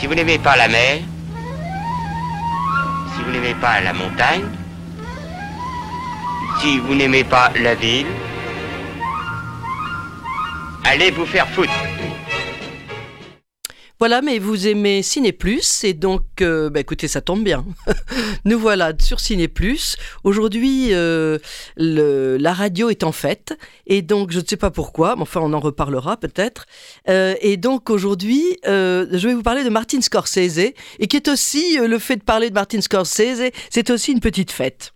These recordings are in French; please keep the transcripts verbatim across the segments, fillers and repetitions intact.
vous n'aimez pas la mer, si vous n'aimez pas la montagne, si vous n'aimez pas la ville, allez vous faire foutre. Voilà, mais vous aimez Ciné Plus, et donc, euh, bah écoutez, ça tombe bien. Nous voilà sur Ciné Plus. Aujourd'hui, euh, le, la radio est en fête, et donc, je ne sais pas pourquoi, mais enfin, on en reparlera peut-être. Euh, et donc, aujourd'hui, euh, je vais vous parler de Martin Scorsese, et qui est aussi, euh, le fait de parler de Martin Scorsese, c'est aussi une petite fête.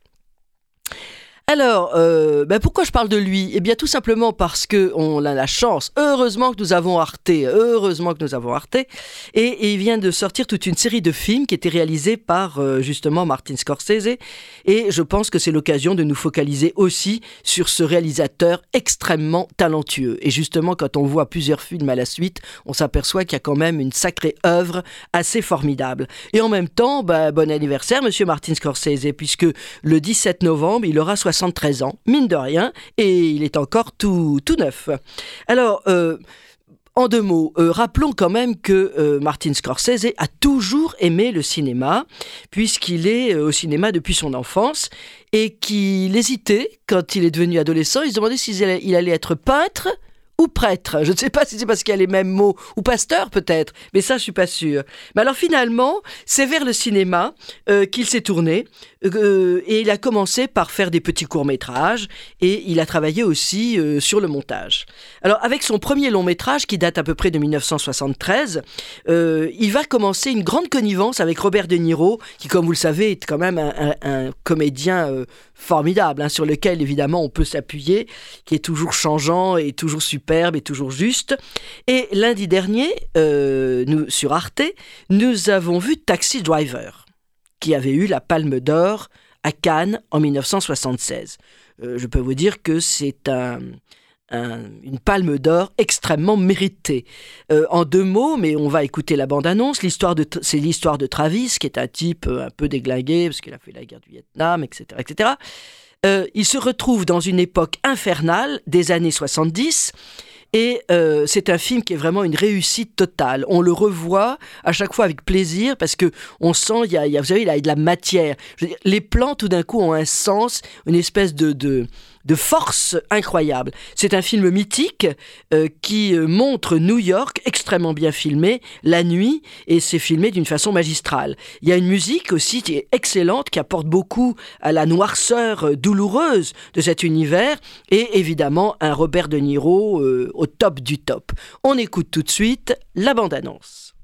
Alors, euh, ben pourquoi je parle de lui ? Eh bien, tout simplement parce que on a la chance, heureusement que nous avons Arte, heureusement que nous avons Arte, et, et il vient de sortir toute une série de films qui étaient réalisés par, euh, justement, Martin Scorsese, et je pense que c'est l'occasion de nous focaliser aussi sur ce réalisateur extrêmement talentueux. Et justement, quand on voit plusieurs films à la suite, on s'aperçoit qu'il y a quand même une sacrée œuvre assez formidable. Et en même temps, ben, bon anniversaire, monsieur Martin Scorsese, puisque le dix-sept novembre, il aura soixante-treize ans, mine de rien, et il est encore tout, tout neuf. Alors, euh, en deux mots, euh, rappelons quand même que euh, Martin Scorsese a toujours aimé le cinéma, puisqu'il est euh, au cinéma depuis son enfance, et qu'il hésitait, quand il est devenu adolescent, il se demandait s'il allait, il allait être peintre ou prêtre. Je ne sais pas si c'est parce qu'il y a les mêmes mots, ou pasteur peut-être, mais ça je suis pas sûre. Mais alors finalement, c'est vers le cinéma euh, qu'il s'est tourné, euh, et il a commencé par faire des petits courts-métrages, et il a travaillé aussi euh, sur le montage. Alors avec son premier long-métrage, qui date à peu près de dix-neuf cent soixante-treize, euh, il va commencer une grande connivence avec Robert De Niro, qui comme vous le savez est quand même un, un, un comédien euh, formidable, hein, sur lequel évidemment on peut s'appuyer, qui est toujours changeant et toujours superbe et toujours juste. Et lundi dernier, euh, nous, sur Arte, nous avons vu Taxi Driver, qui avait eu la Palme d'Or à Cannes en dix-neuf cent soixante-seize. Euh, je peux vous dire que c'est un... Un, une palme d'or extrêmement méritée. Euh, en deux mots, mais on va écouter la bande-annonce, l'histoire de, c'est l'histoire de Travis, qui est un type un peu déglingué, parce qu'il a fait la guerre du Vietnam, et cetera, et cetera. Euh, il se retrouve dans une époque infernale des années soixante-dix, et euh, c'est un film qui est vraiment une réussite totale. On le revoit à chaque fois avec plaisir, parce que on sent, il y a, il y a, vous savez, il y a de la matière. Je veux dire, les plans, tout d'un coup, ont un sens, une espèce de... de de force incroyable. C'est un film mythique euh, qui euh, montre New York extrêmement bien filmé la nuit, et c'est filmé d'une façon magistrale. Il y a une musique aussi qui est excellente, qui apporte beaucoup à la noirceur euh, douloureuse de cet univers, et évidemment un Robert De Niro euh, au top du top. On écoute tout de suite la bande-annonce.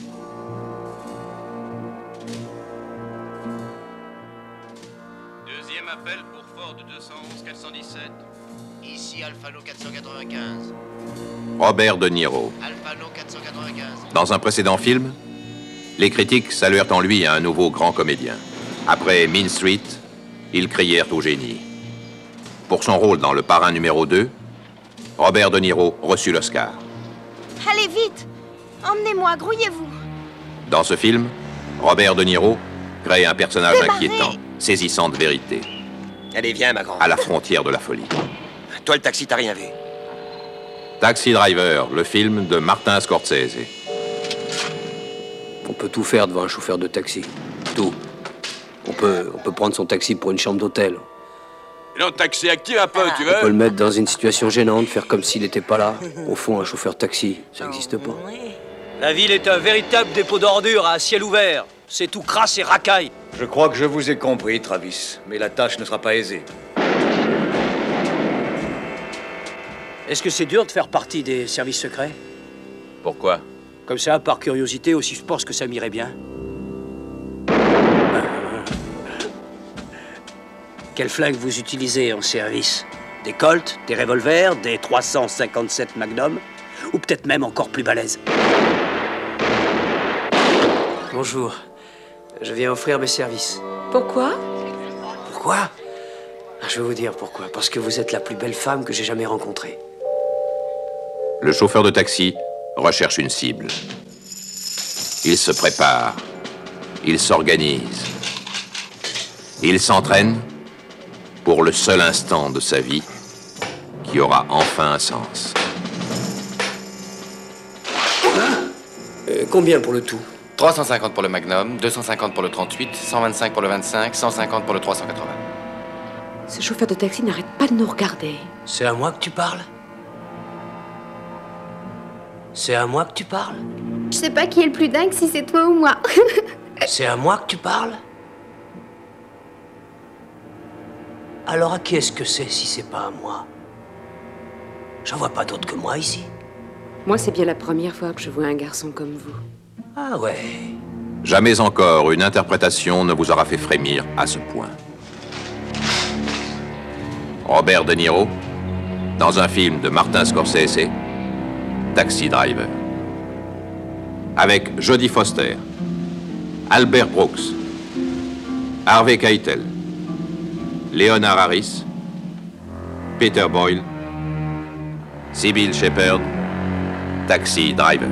Deuxième appel pour Ford deux cent onze quatre cent dix-sept. Ici Alphano quatre cent quatre-vingt-quinze. Robert De Niro. Alphano quatre cent quatre-vingt-quinze. Dans un précédent film, les critiques saluèrent en lui un nouveau grand comédien. Après Mean Street, ils crièrent au génie. Pour son rôle dans Le Parrain numéro deux, Robert De Niro reçut l'Oscar. Allez vite, emmenez-moi, grouillez-vous. Dans ce film, Robert De Niro crée un personnage Démarrez. inquiétant, saisissant de vérité, Allez, viens, ma grande. à la frontière de la folie. Toi, le taxi, t'as rien vu. Taxi Driver, le film de Martin Scorsese. On peut tout faire devant un chauffeur de taxi. Tout. On peut, on peut prendre son taxi pour une chambre d'hôtel. Non, taxi active un peu, tu On peut veux? le mettre dans une situation gênante, faire comme s'il n'était pas là. Au fond, un chauffeur de taxi, ça n'existe pas. La ville est un véritable dépôt d'ordures à ciel ouvert. C'est tout crasse et racaille. Je crois que je vous ai compris, Travis, mais la tâche ne sera pas aisée. Est-ce que c'est dur de faire partie des services secrets? Pourquoi? Comme ça, par curiosité aussi, je pense que ça m'irait bien. Quel flingue vous utilisez en service? Des Colt, des revolvers, des trois cent cinquante-sept Magnum? Ou peut-être même encore plus balèzes? Bonjour. Je viens offrir mes services. Pourquoi? Pourquoi? Ah, je vais vous dire pourquoi. Parce que vous êtes la plus belle femme que j'ai jamais rencontrée. Le chauffeur de taxi recherche une cible. Il se prépare. Il s'organise. Il s'entraîne pour le seul instant de sa vie qui aura enfin un sens. Euh, combien pour le tout? trois cent cinquante pour le Magnum, deux cent cinquante pour le trente-huit, cent vingt-cinq pour le vingt-cinq, cent cinquante pour le trois cent quatre-vingts. Ce chauffeur de taxi n'arrête pas de nous regarder. C'est à moi que tu parles? C'est à moi que tu parles? Je sais pas qui est le plus dingue, si c'est toi ou moi. C'est à moi que tu parles? Alors à qui est-ce que c'est si c'est pas à moi? J'en vois pas d'autre que moi ici. Moi, c'est bien la première fois que je vois un garçon comme vous. Ah ouais. Jamais encore une interprétation ne vous aura fait frémir à ce point. Robert De Niro, dans un film de Martin Scorsese, Taxi Driver. Avec Jodie Foster, Albert Brooks, Harvey Keitel, Leonard Harris, Peter Boyle, Sybil Shepherd, Taxi Driver.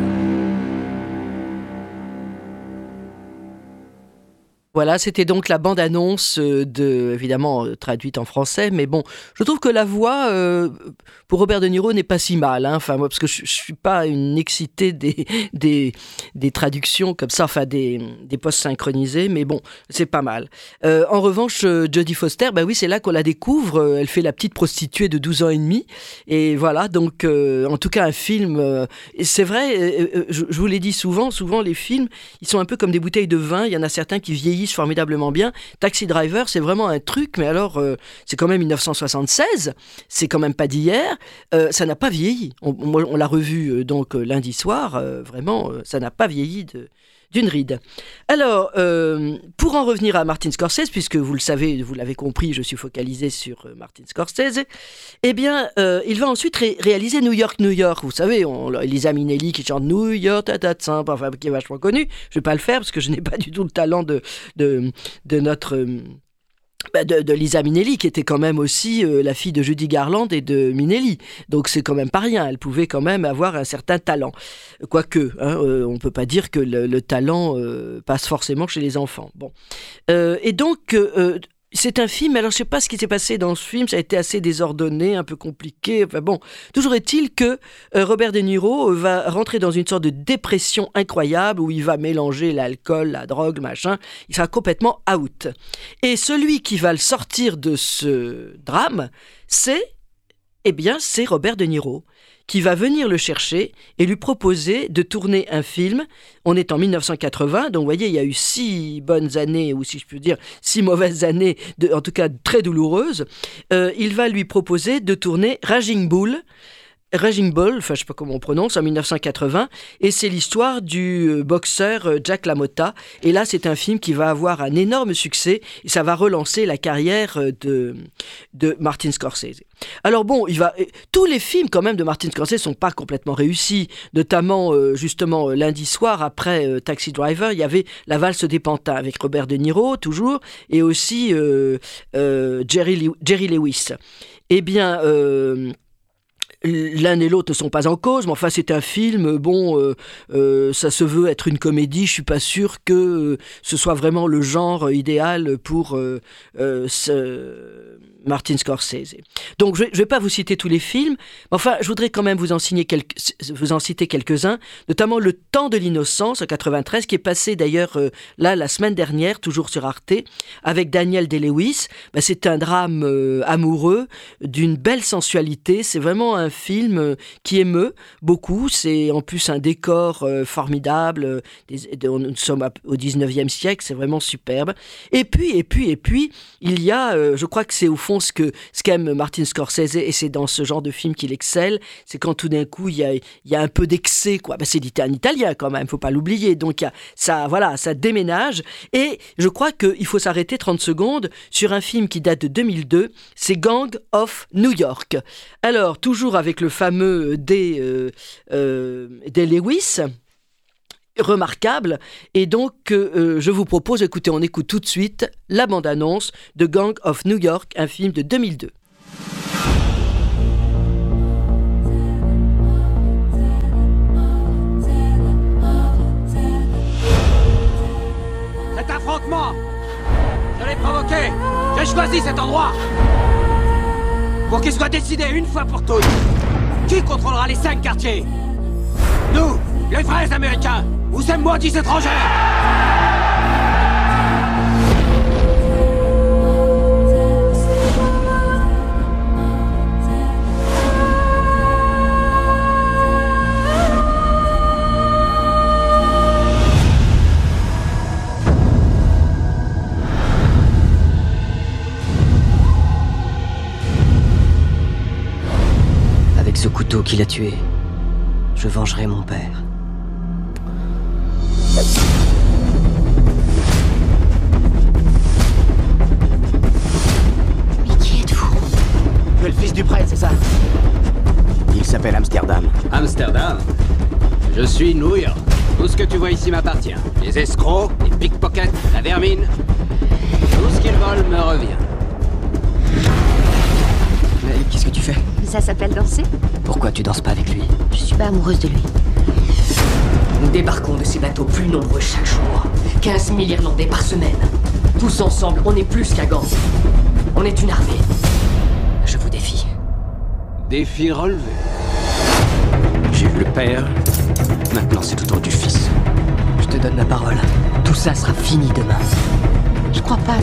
Voilà, c'était donc la bande-annonce de, évidemment traduite en français, mais bon, je trouve que la voix euh, pour Robert De Niro n'est pas si mal, hein. Enfin moi, parce que je, je suis pas une excitée des des des traductions comme ça, enfin des des postes synchronisés, mais bon, c'est pas mal. Euh, en revanche, Jodie Foster, bah oui, c'est là qu'on la découvre. Elle fait la petite prostituée de douze ans et demi, et voilà, donc euh, en tout cas un film. Euh, c'est vrai, euh, je, je vous l'ai dit souvent, souvent les films, ils sont un peu comme des bouteilles de vin. Il y en a certains qui vieillissent formidablement bien. Taxi Driver, c'est vraiment un truc, mais alors, euh, c'est quand même dix-neuf cent soixante-seize, c'est quand même pas d'hier, euh, ça n'a pas vieilli. On, on, on l'a revu euh, donc euh, lundi soir, euh, vraiment, euh, ça n'a pas vieilli de, d'une ride. Alors, euh, pour en revenir à Martin Scorsese, puisque vous le savez, vous l'avez compris, je suis focalisé sur euh, Martin Scorsese, eh bien, euh, il va ensuite ré- réaliser New York, New York. Vous savez, on, Lisa Minnelli qui chante New York, tatatsin, enfin, qui est vachement connu. Je vais pas le faire parce que je n'ai pas du tout le talent de, de, de notre... Euh, De, de Lisa Minnelli, qui était quand même aussi euh, la fille de Judy Garland et de Minnelli. Donc c'est quand même pas rien, elle pouvait quand même avoir un certain talent. Quoique, hein, euh, on peut pas dire que le, le talent euh, passe forcément chez les enfants. Bon. Euh, et donc, euh, c'est un film, alors je sais pas ce qui s'est passé dans ce film, ça a été assez désordonné, un peu compliqué, enfin bon, toujours est-il que euh, Robert De Niro va rentrer dans une sorte de dépression incroyable où il va mélanger l'alcool, la drogue, machin, il sera complètement out. Et celui qui va le sortir de ce drame, c'est, eh bien, c'est Robert De Niro, qui va venir le chercher et lui proposer de tourner un film. On est en dix-neuf cent quatre-vingts, donc vous voyez, il y a eu six bonnes années, ou si je peux dire, six mauvaises années, de, en tout cas très douloureuses. Euh, il va lui proposer de tourner Raging Bull, Raging Bull, enfin je sais pas comment on prononce, en dix-neuf cent quatre-vingts, et c'est l'histoire du boxeur Jack LaMotta. Et là, c'est un film qui va avoir un énorme succès, et ça va relancer la carrière de, de Martin Scorsese. Alors bon, il va, tous les films quand même de Martin Scorsese sont pas complètement réussis, notamment euh, justement euh, lundi soir après euh, Taxi Driver, il y avait La valse des pantins avec Robert De Niro toujours, et aussi euh, euh, Jerry, Le- Jerry Lewis. Eh bien, euh, l'un et l'autre ne sont pas en cause, mais enfin c'est un film, bon, euh, euh, ça se veut être une comédie, je suis pas sûr que euh, ce soit vraiment le genre idéal pour euh, euh, ce Martin Scorsese. Donc je ne vais pas vous citer tous les films, mais enfin je voudrais quand même vous en, signer quelques, vous en citer quelques-uns, notamment Le Temps de l'innocence en quatre-vingt-treize, qui est passé d'ailleurs euh, là la semaine dernière, toujours sur Arte, avec Daniel Day-Lewis. Ben, c'est un drame euh, amoureux, d'une belle sensualité, c'est vraiment un film euh, qui émeut beaucoup, c'est en plus un décor euh, formidable, euh, des, de, nous sommes au dix-neuvième siècle, c'est vraiment superbe. Et puis, et puis, et puis, il y a, euh, je crois que c'est au fond ce que ce qu'aime Martin Scorsese, et c'est dans ce genre de film qu'il excelle, c'est quand tout d'un coup il y a, il y a un peu d'excès, quoi. Ben, c'est dit en italien quand même, faut pas l'oublier. Donc il y a, ça, voilà, ça déménage. Et je crois qu'il faut s'arrêter trente secondes sur un film qui date de deux mille deux, c'est Gang of New York. Alors toujours avec le fameux Day, euh, euh, Day Lewis, remarquable, et donc euh, je vous propose, écoutez, on écoute tout de suite la bande-annonce de Gang of New York, un film de deux mille deux. Cet affrontement, je l'ai provoqué, j'ai choisi cet endroit pour qu'il soit décidé une fois pour toutes. Qui contrôlera les cinq quartiers? Nous, Les vrais Américains, ou ces maudits étrangers! Avec ce couteau qui l'a tué, je vengerai mon père. Mais qui êtes-vous? Tu es le fils du prêtre, c'est ça? Il s'appelle Amsterdam. Amsterdam? Je suis New York. Tout ce que tu vois ici m'appartient. Les escrocs, les pickpockets, la vermine. Tout ce qu'ils volent me revient. Mais qu'est-ce que tu fais? Ça s'appelle danser? Pourquoi tu danses pas avec lui? Je suis pas amoureuse de lui. Nous débarquons de ces bateaux plus nombreux chaque jour. quinze mille Irlandais par semaine. Tous ensemble, on est plus qu'un gang. On est une armée. Je vous défie. Défi relevé. J'ai eu le père, maintenant c'est au tour du fils. Je te donne ma parole. Tout ça sera fini demain. Je crois pas, lui.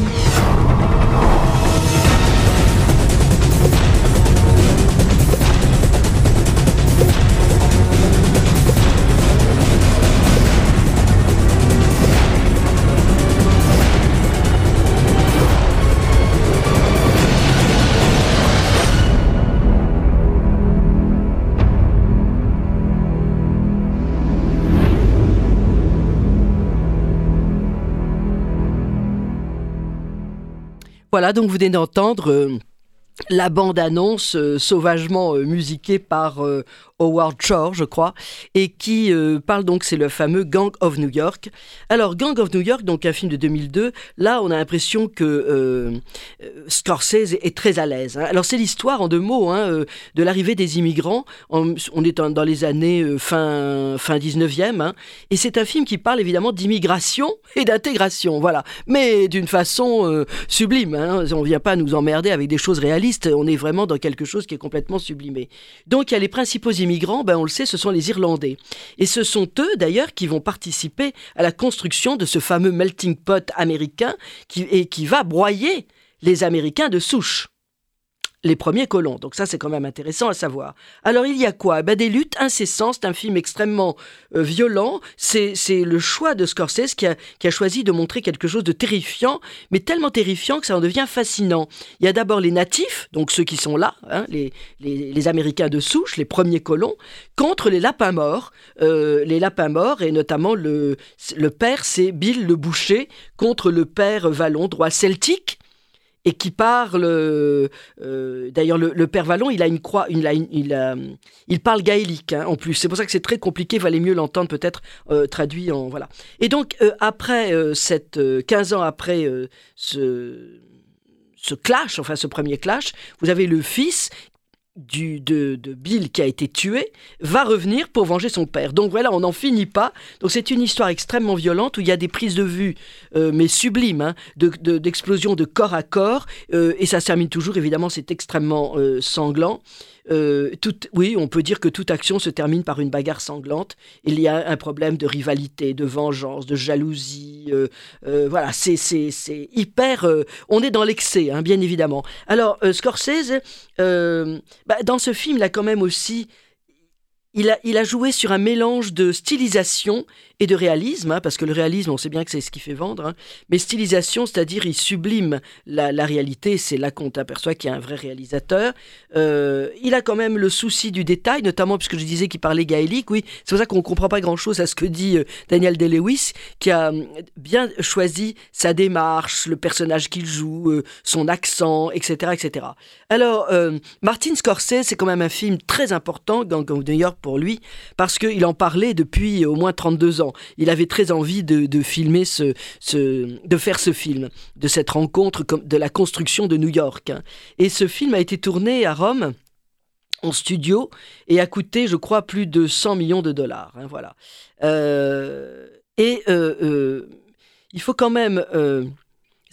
Voilà, donc vous venez d'entendre euh, la bande-annonce euh, sauvagement euh, musiquée par euh, Howard Shore, je crois, et qui euh, parle donc, c'est le fameux Gang of New York. Alors, Gang of New York, donc un film de deux mille deux, là, on a l'impression que euh, Scorsese est très à l'aise. Hein. Alors, c'est l'histoire, en deux mots, hein, euh, de l'arrivée des immigrants. On, on est dans les années euh, fin, fin dix-neuvième, hein, et c'est un film qui parle évidemment d'immigration et d'intégration, voilà. Mais d'une façon euh, sublime, hein. On ne vient pas nous emmerder avec des choses réalistes, on est vraiment dans quelque chose qui est complètement sublimé. Donc, il y a les principaux immigrants. Immigrants, ben on le sait, ce sont les Irlandais. Et ce sont eux, d'ailleurs, qui vont participer à la construction de ce fameux melting pot américain qui, et qui va broyer les Américains de souche. Les premiers colons. Donc ça, c'est quand même intéressant à savoir. Alors, il y a quoi? Ben, des luttes incessantes. C'est un film extrêmement euh, violent. C'est, c'est le choix de Scorsese qui a, qui a choisi de montrer quelque chose de terrifiant, mais tellement terrifiant que ça en devient fascinant. Il y a d'abord les natifs, donc ceux qui sont là, hein, les, les, les Américains de souche, les premiers colons, contre les lapins morts. Euh, les lapins morts, et notamment le, le père, c'est Bill le boucher, contre le père Vallon, droit celtique, et qui parle, euh, d'ailleurs le, le père Vallon, il a une croix, il, a une, il, a, il parle gaélique hein, en plus. C'est pour ça que c'est très compliqué, il valait mieux l'entendre peut-être euh, traduit en voilà. Et donc euh, après euh, cette euh, quinze ans après euh, ce, ce clash, enfin ce premier clash, vous avez le fils Du, de, de Bill qui a été tué, va revenir pour venger son père. Donc voilà, on n'en finit pas. Donc c'est une histoire extrêmement violente où il y a des prises de vue, euh, mais sublimes, hein, de, de, d'explosions de corps à corps, euh, et ça se termine toujours, évidemment, c'est extrêmement euh, sanglant. Euh, tout, oui, on peut dire que toute action se termine par une bagarre sanglante. Il y a un problème de rivalité, de vengeance, de jalousie. Euh, euh, voilà, c'est, c'est, c'est hyper... Euh, on est dans l'excès, hein, bien évidemment. Alors, euh, Scorsese, euh, bah, dans ce film, il a quand même aussi... Il a, il a joué sur un mélange de stylisation et de réalisme, hein, parce que le réalisme, on sait bien que c'est ce qui fait vendre, hein, mais stylisation, c'est-à-dire il sublime la, la réalité, c'est là qu'on aperçoit qu'il y a un vrai réalisateur. Euh, il a quand même le souci du détail, notamment puisque je disais qu'il parlait gaélique, oui, c'est pour ça qu'on ne comprend pas grand-chose à ce que dit euh, Daniel Day-Lewis, qui a bien choisi sa démarche, le personnage qu'il joue, euh, son accent, et cetera, et cetera. Alors, euh, Martin Scorsese, c'est quand même un film très important, Gang of New York, pour lui, parce qu'il en parlait depuis au moins trente-deux ans. Il avait très envie de, de filmer ce, ce, de faire ce film, de cette rencontre, de la construction de New York. Et ce film a été tourné à Rome, en studio, et a coûté, je crois, plus de cent millions de dollars. Hein, voilà. Euh, et euh, euh, il faut quand même... Euh,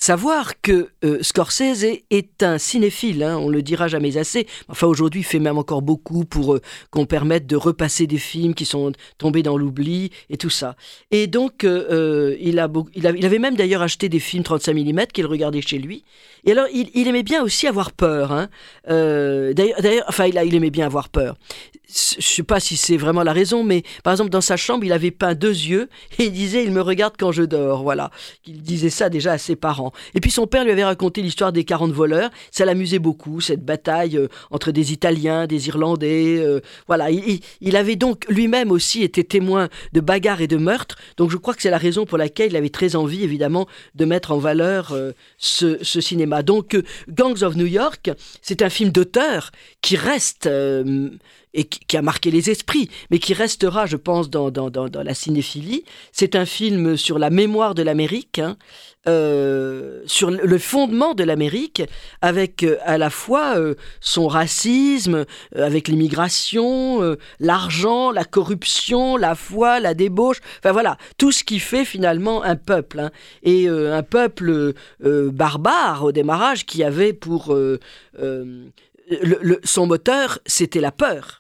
savoir que euh, Scorsese est un cinéphile, hein, on le dira jamais assez. Enfin, aujourd'hui, il fait même encore beaucoup pour euh, qu'on permette de repasser des films qui sont tombés dans l'oubli et tout ça. Et donc, euh, il, a beau, il, a, il avait même d'ailleurs acheté des films trente-cinq millimètres qu'il regardait chez lui. Et alors, il, il aimait bien aussi avoir peur. Hein. Euh, d'ailleurs, d'ailleurs, enfin, il, a, il aimait bien avoir peur. Je ne sais pas si c'est vraiment la raison, mais par exemple, dans sa chambre, il avait peint deux yeux et il disait « Il me regarde quand je dors ». Voilà. Il disait ça déjà à ses parents. Et puis, son père lui avait raconté l'histoire des quarante voleurs. Ça l'amusait beaucoup, cette bataille euh, entre des Italiens, des Irlandais. Euh, voilà. Il, il, il avait donc lui-même aussi été témoin de bagarres et de meurtres. Donc, je crois que c'est la raison pour laquelle il avait très envie, évidemment, de mettre en valeur euh, ce, ce cinéma. Donc, euh, Gangs of New York, c'est un film d'auteur qui reste... Euh, et qui a marqué les esprits, mais qui restera, je pense, dans, dans, dans, dans la cinéphilie. C'est un film sur la mémoire de l'Amérique, hein, euh, sur le fondement de l'Amérique, avec euh, à la fois euh, son racisme, euh, avec l'immigration, euh, l'argent, la corruption, la foi, la débauche, enfin voilà, tout ce qui fait finalement un peuple, hein, et euh, un peuple euh, barbare au démarrage qui avait pour... Euh, euh, le, le, son moteur, c'était la peur.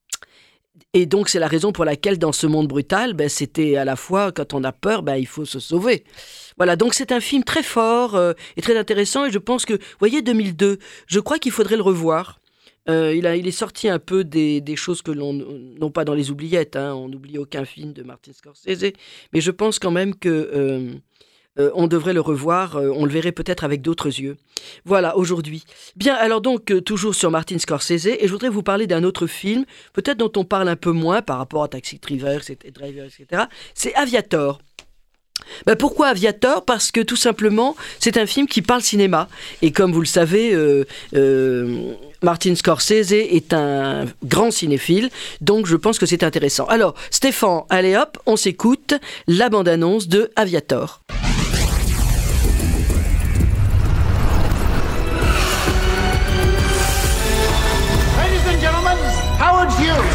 Et donc, c'est la raison pour laquelle, dans ce monde brutal, ben, c'était à la fois, quand on a peur, ben, il faut se sauver. Voilà, donc c'est un film très fort euh, et très intéressant. Et je pense que, vous voyez, deux mille deux, je crois qu'il faudrait le revoir. Euh, il, a, il est sorti un peu des, des choses que l'on... non pas dans les oubliettes, hein, on n'oublie aucun film de Martin Scorsese, mais je pense quand même que... Euh, Euh, on devrait le revoir, euh, on le verrait peut-être avec d'autres yeux. Voilà, aujourd'hui. Bien, alors donc, euh, toujours sur Martin Scorsese, et je voudrais vous parler d'un autre film, peut-être dont on parle un peu moins par rapport à Taxi Driver, et cetera. C'est Aviator. Ben pourquoi Aviator ? Parce que tout simplement, c'est un film qui parle cinéma. Et comme vous le savez, euh, euh, Martin Scorsese est un grand cinéphile, donc je pense que c'est intéressant. Alors, Stéphane, allez hop, on s'écoute la bande-annonce de Aviator. Howard Hughes.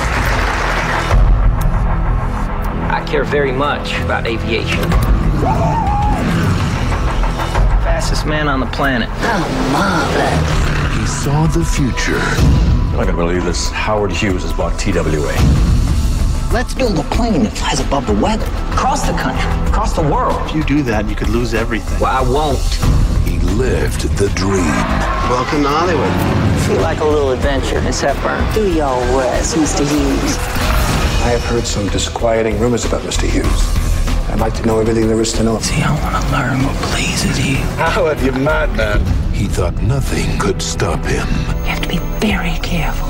I care very much about aviation. Fastest man on the planet. Oh, marvelous. He saw the future. I'm not gonna believe this. Howard Hughes has bought T W A. Let's build a plane that flies above the weather. Across the country. Across the world. If you do that, you could lose everything. Well, I won't. He lived the dream. Welcome to Hollywood. Feel like a little adventure. It's Hepburn. Do y'all rest, Mister Hughes. I have heard some disquieting rumors about Mister Hughes. I'd like to know everything there is to know. See, I want to learn what pleases you. Howard, you madman. He thought nothing could stop him. You have to be very careful.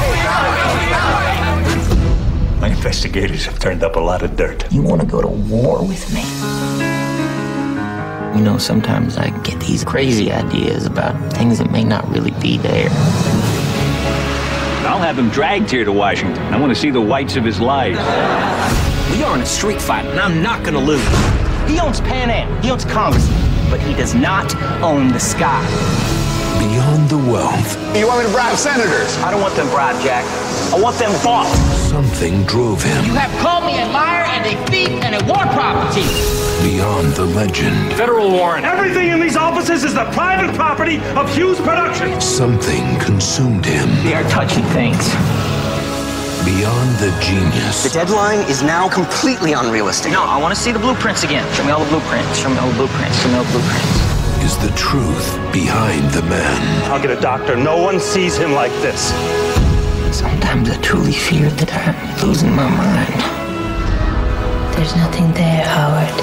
My investigators have turned up a lot of dirt. You want to go to war with me? You know, sometimes I get these crazy ideas about things that may not really be there. I'll have him dragged here to Washington. I want to see the whites of his lies. We are in a street fight, and I'm not going to lose. He owns Pan Am, he owns Congress, but he does not own the sky. Beyond the wealth. You want me to bribe senators? I don't want them bribed, Jack. I want them bought. Something drove him. You have called me a liar and a thief and a war property. Beyond the legend. Federal warrant. Everything in these offices is the private property of Hughes Productions. Something consumed him. They are touching things. Beyond the genius. The deadline is now completely unrealistic. No, I want to see the blueprints again. Show me all the blueprints. Show me all the blueprints. Show me all the blueprints. Is the truth behind the man. I'll get a doctor. No one sees him like this. Sometimes I truly fear that I'm losing my mind. There's nothing there, Howard.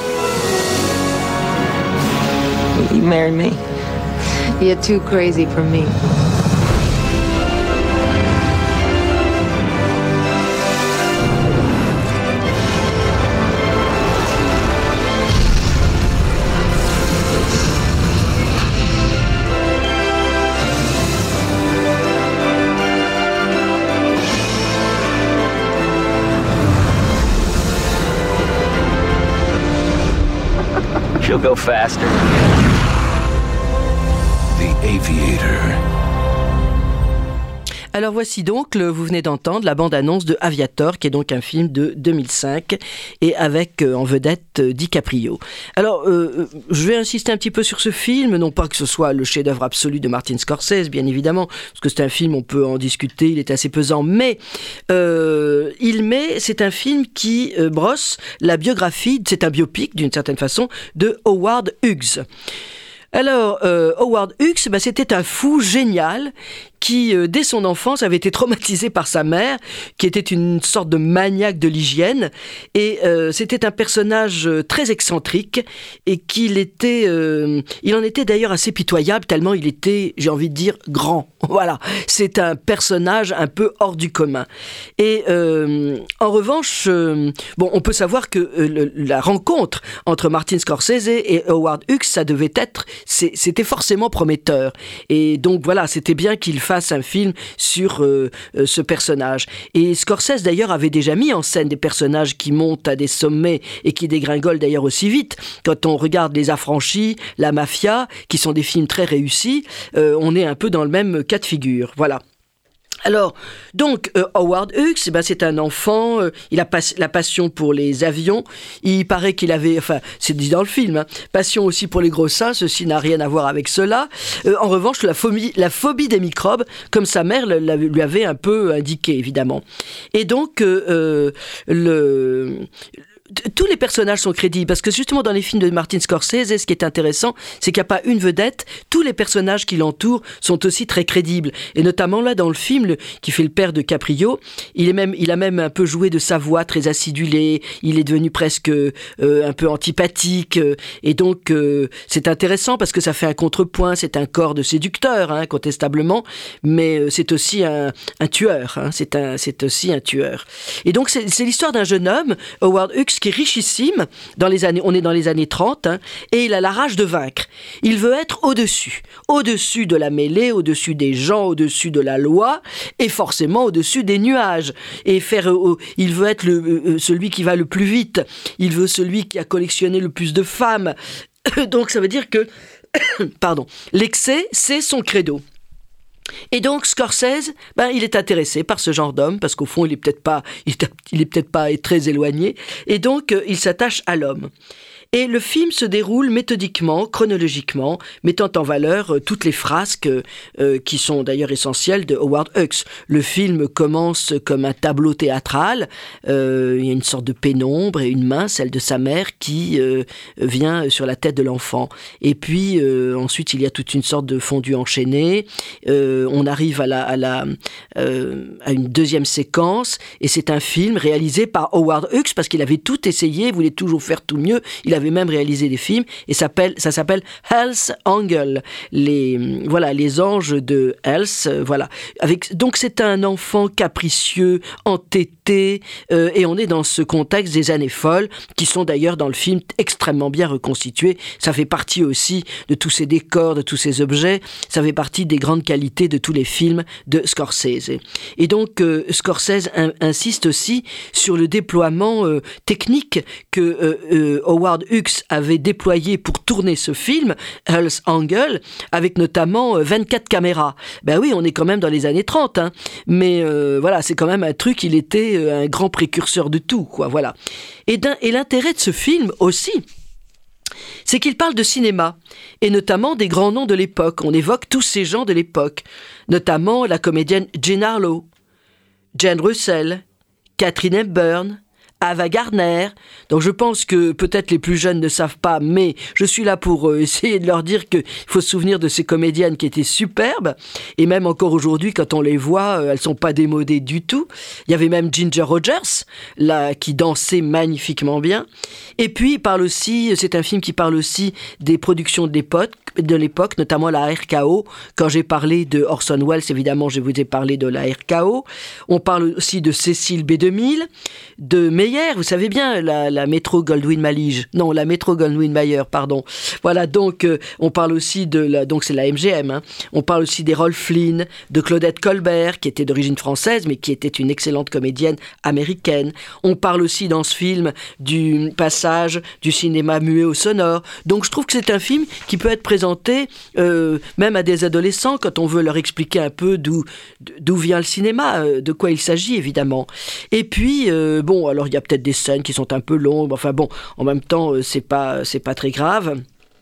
Will you marry me? You're too crazy for me. She'll go faster. The Aviator. Alors voici donc, le, vous venez d'entendre la bande-annonce de Aviator, qui est donc un film de deux mille cinq, et avec euh, en vedette euh, DiCaprio. Alors, euh, je vais insister un petit peu sur ce film, non pas que ce soit le chef-d'œuvre absolu de Martin Scorsese, bien évidemment, parce que c'est un film, on peut en discuter, il est assez pesant, mais euh, il met, c'est un film qui euh, brosse la biographie, c'est un biopic d'une certaine façon, de Howard Hughes. Alors, euh, Howard Hughes, bah, c'était un fou génial qui, euh, dès son enfance, avait été traumatisé par sa mère, qui était une sorte de maniaque de l'hygiène. Et euh, c'était un personnage euh, très excentrique et qu'il était, euh, il en était d'ailleurs assez pitoyable, tellement il était, j'ai envie de dire, grand. Voilà, c'est un personnage un peu hors du commun. Et euh, en revanche, euh, bon, on peut savoir que euh, le, la rencontre entre Martin Scorsese et Howard Hughes, ça devait être, c'est, c'était forcément prometteur. Et donc voilà, c'était bien qu'il fasse un film sur euh, euh, ce personnage. Et Scorsese d'ailleurs avait déjà mis en scène des personnages qui montent à des sommets et qui dégringolent d'ailleurs aussi vite. Quand on regarde Les Affranchis, La Mafia, qui sont des films très réussis, euh, on est un peu dans le même cas de figure. Voilà. Alors, donc, euh, Howard Hughes, eh ben, c'est un enfant, euh, il a pas, la passion pour les avions, il paraît qu'il avait, enfin, c'est dit dans le film, hein, passion aussi pour les gros seins, ceci n'a rien à voir avec cela. Euh, en revanche, la phobie, la phobie des microbes, comme sa mère le, la, lui avait un peu indiqué, évidemment. Et donc, euh, euh, le... tous les personnages sont crédibles, parce que justement dans les films de Martin Scorsese, ce qui est intéressant, c'est qu'il n'y a pas une vedette, tous les personnages qui l'entourent sont aussi très crédibles, et notamment là dans le film, le, qui fait le père de Caprio, il, est même, il a même un peu joué de sa voix très acidulée, il est devenu presque euh, un peu antipathique, euh, et donc euh, c'est intéressant parce que ça fait un contrepoint, c'est un corps de séducteur, hein, incontestablement, mais euh, c'est aussi un, un tueur, hein, c'est, un, c'est aussi un tueur. Et donc c'est, c'est l'histoire d'un jeune homme, Howard Hughes, qui est richissime, dans les années, on est dans les années trente, hein, et il a la rage de vaincre. Il veut être au-dessus, au-dessus de la mêlée, au-dessus des gens, au-dessus de la loi, et forcément au-dessus des nuages. Et faire, euh, il veut être le, euh, celui qui va le plus vite, il veut celui qui a collectionné le plus de femmes. Donc ça veut dire que, pardon, l'excès, c'est son credo. Et donc Scorsese, ben, il est intéressé par ce genre d'homme, parce qu'au fond il est peut-être pas, il est, il est peut-être pas très éloigné, et donc euh, il s'attache à l'homme. Et le film se déroule méthodiquement, chronologiquement, mettant en valeur euh, toutes les frasques euh, qui sont d'ailleurs essentielles de Howard Hughes. Le film commence comme un tableau théâtral, euh, il y a une sorte de pénombre et une main, celle de sa mère, qui euh, vient sur la tête de l'enfant. Et puis euh, ensuite il y a toute une sorte de fondu enchaîné, euh, on arrive à, la, à, la, euh, à une deuxième séquence, et c'est un film réalisé par Howard Hughes, parce qu'il avait tout essayé, il voulait toujours faire tout mieux, il avait même réalisé des films, et ça s'appelle, ça s'appelle Hell's Angel, les, voilà, les anges de Hells, euh, voilà. Avec, donc c'est un enfant capricieux, entêté, euh, et on est dans ce contexte des années folles, qui sont d'ailleurs dans le film extrêmement bien reconstitués. Ça fait partie aussi de tous ces décors, de tous ces objets, ça fait partie des grandes qualités de tous les films de Scorsese. Et donc euh, Scorsese in, insiste aussi sur le déploiement euh, technique que euh, euh, Howard Hughes avait déployé pour tourner ce film, Hell's Angel, avec notamment vingt-quatre caméras. Ben oui, on est quand même dans les années trente, hein, mais euh, voilà, c'est quand même un truc, il était un grand précurseur de tout, quoi, voilà. Et, et l'intérêt de ce film aussi, c'est qu'il parle de cinéma, et notamment des grands noms de l'époque. On évoque tous ces gens de l'époque, notamment la comédienne Jean Harlow, Jane Russell, Katharine Hepburn, Ava Gardner. Donc je pense que peut-être les plus jeunes ne savent pas, mais je suis là pour euh, essayer de leur dire qu'il faut se souvenir de ces comédiennes qui étaient superbes, et même encore aujourd'hui quand on les voit, euh, elles sont pas démodées du tout. Il y avait même Ginger Rogers là, qui dansait magnifiquement bien. Et puis il parle aussi, c'est un film qui parle aussi des productions de l'époque, de l'époque, notamment la R K O. Quand j'ai parlé de Orson Welles, évidemment je vous ai parlé de la R K O. On parle aussi de Cécile B deux mille, de Meyer, vous savez bien, la, la métro Goldwyn-Malige. Non, la métro Goldwyn-Mayer, pardon. Voilà, donc euh, on parle aussi de la, donc c'est la M G M. Hein. On parle aussi d'Errol Flynn, de Claudette Colbert, qui était d'origine française, mais qui était une excellente comédienne américaine. On parle aussi dans ce film du passage du cinéma muet au sonore. Donc je trouve que c'est un film qui peut être présenté euh, même à des adolescents quand on veut leur expliquer un peu d'où, d'où vient le cinéma, euh, de quoi il s'agit évidemment. Et puis, euh, bon, alors il y a peut-être des scènes qui sont un peu longues, enfin bon, en même temps, euh, c'est pas, c'est pas très grave.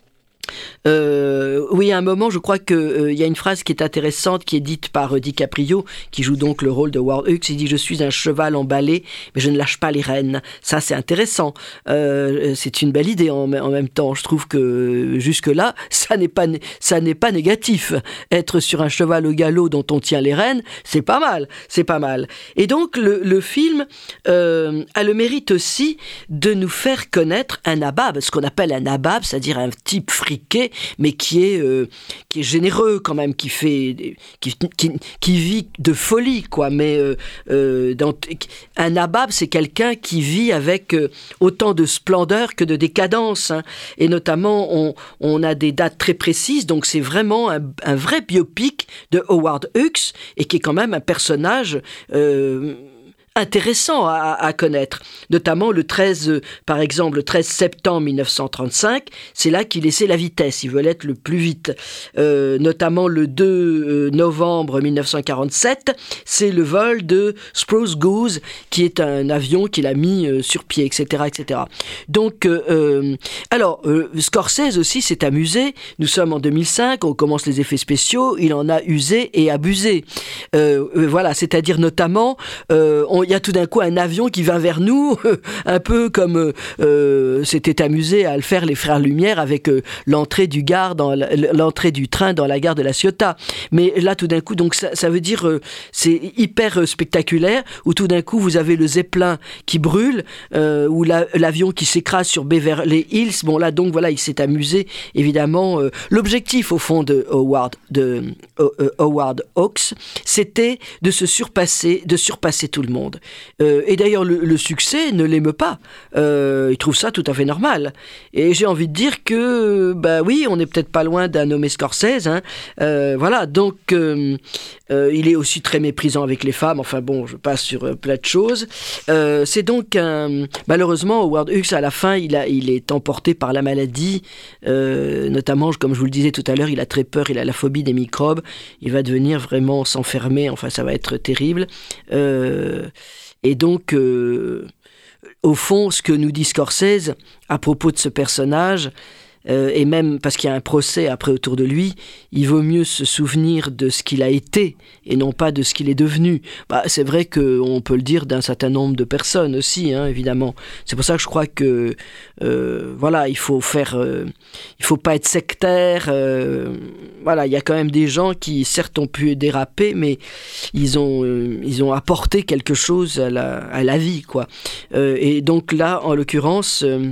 Euh, oui, à un moment, je crois qu'il euh, y a une phrase qui est intéressante, qui est dite par euh, DiCaprio, qui joue donc le rôle de Howard Hawks. Il dit « Je suis un cheval emballé, mais je ne lâche pas les rênes ». Ça, c'est intéressant. Euh, c'est une belle idée en, en même temps. Je trouve que jusque-là, ça n'est pas, ça n'est pas négatif. Être sur un cheval au galop dont on tient les rênes, c'est pas mal. C'est pas mal. Et donc, le, le film euh, a le mérite aussi de nous faire connaître un nabab, ce qu'on appelle un nabab, c'est-à-dire un type friqué, mais qui est, euh, qui est généreux quand même, qui, fait, qui, qui, qui vit de folie, quoi. Mais euh, euh, dans, un nabab, c'est quelqu'un qui vit avec euh, autant de splendeur que de décadence. Hein. Et notamment, on, on a des dates très précises, donc c'est vraiment un, un vrai biopic de Howard Hawks, et qui est quand même un personnage... Euh, intéressant à, à connaître, notamment le treize, par exemple, le treize septembre mille neuf cent trente-cinq, c'est là qu'il essaie la vitesse, il veut l'être le plus vite. Euh, notamment le deux novembre mille neuf cent quarante-sept, c'est le vol de Spruce Goose, qui est un avion qu'il a mis euh, sur pied, et cetera, et cetera. Donc, euh, alors, euh, Scorsese aussi s'est amusé, nous sommes en deux mille cinq, on commence les effets spéciaux, il en a usé et abusé. Euh, voilà, c'est-à-dire notamment, euh, on il y a tout d'un coup un avion qui vient vers nous, un peu comme euh, s'était amusé à le faire les Frères Lumière avec euh, l'entrée du gare dans la, l'entrée du train dans la gare de La Ciotat. Mais là, tout d'un coup, donc ça, ça veut dire euh, c'est hyper euh, spectaculaire, où tout d'un coup vous avez le Zeppelin qui brûle, euh, ou la, l'avion qui s'écrase sur Beverly Hills. Bon là, donc voilà, il s'est amusé évidemment. Euh, l'objectif au fond de Howard, de euh, Howard Hawks, c'était de se surpasser, de surpasser tout le monde. Euh, et d'ailleurs, le, le succès ne l'émeut pas. Euh, il trouve ça tout à fait normal. Et j'ai envie de dire que, bah oui, on n'est peut-être pas loin d'un nommé Scorsese. Hein. Euh, voilà, donc euh, euh, il est aussi très méprisant avec les femmes. Enfin bon, je passe sur euh, plein de choses. Euh, c'est donc un... Malheureusement, Howard Hawks, à la fin, il, a, il est emporté par la maladie. Euh, notamment, comme je vous le disais tout à l'heure, il a très peur, il a la phobie des microbes. Il va devenir vraiment s'enfermer. Enfin, ça va être terrible. Euh... Et donc, euh, au fond, ce que nous dit Scorsese à propos de ce personnage, euh, et même parce qu'il y a un procès après autour de lui, il vaut mieux se souvenir de ce qu'il a été et non pas de ce qu'il est devenu. Bah, c'est vrai qu'on peut le dire d'un certain nombre de personnes aussi, hein, évidemment. C'est pour ça que je crois que euh, voilà, il faut faire, euh, il faut pas être sectaire. Euh, voilà, il y a quand même des gens qui certes ont pu déraper, mais ils ont, euh, ils ont apporté quelque chose à la, à la vie, quoi. Euh, et donc là, en l'occurrence. Euh,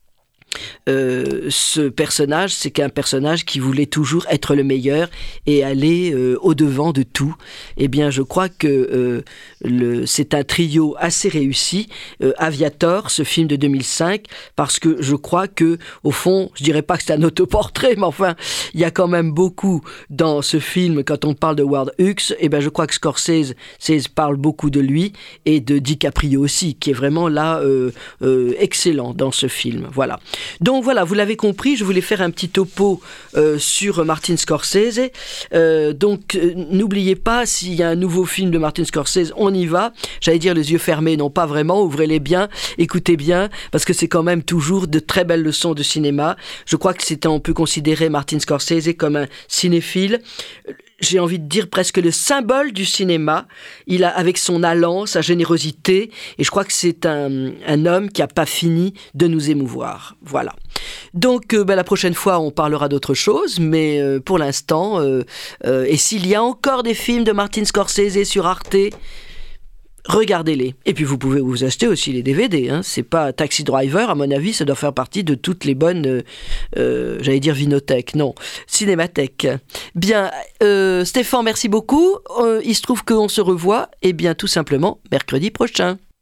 Euh, ce personnage, c'est qu'un personnage qui voulait toujours être le meilleur et aller euh, au-devant de tout. Eh bien, je crois que euh, le, c'est un trio assez réussi. Euh, Aviator, ce film de deux mille cinq, parce que je crois que, au fond, je dirais pas que c'est un autoportrait, mais enfin, il y a quand même beaucoup dans ce film, quand on parle de Howard Hawks. Eh bien, je crois que Scorsese parle beaucoup de lui et de DiCaprio aussi, qui est vraiment là euh, euh, excellent dans ce film. Voilà. Donc voilà, vous l'avez compris, je voulais faire un petit topo euh, sur Martin Scorsese. Euh, donc euh, n'oubliez pas, s'il y a un nouveau film de Martin Scorsese, on y va. J'allais dire les yeux fermés, non pas vraiment, ouvrez-les bien, écoutez bien, parce que c'est quand même toujours de très belles leçons de cinéma. Je crois que c'est, on peut considérer Martin Scorsese comme un cinéphile. J'ai envie de dire presque le symbole du cinéma. Il a, avec son allant, sa générosité, et je crois que c'est un, un homme qui n'a pas fini de nous émouvoir. Voilà. Donc, euh, ben, la prochaine fois, on parlera d'autre chose, mais euh, pour l'instant, euh, euh, et s'il y a encore des films de Martin Scorsese sur Arte, regardez-les. Et puis vous pouvez vous acheter aussi les D V D. Hein. C'est pas Taxi Driver, à mon avis, ça doit faire partie de toutes les bonnes, euh, euh, j'allais dire Vinothèque, non, Cinémathèque. Bien, euh, Stéphane, merci beaucoup. Euh, il se trouve qu'on se revoit, et bien tout simplement mercredi prochain.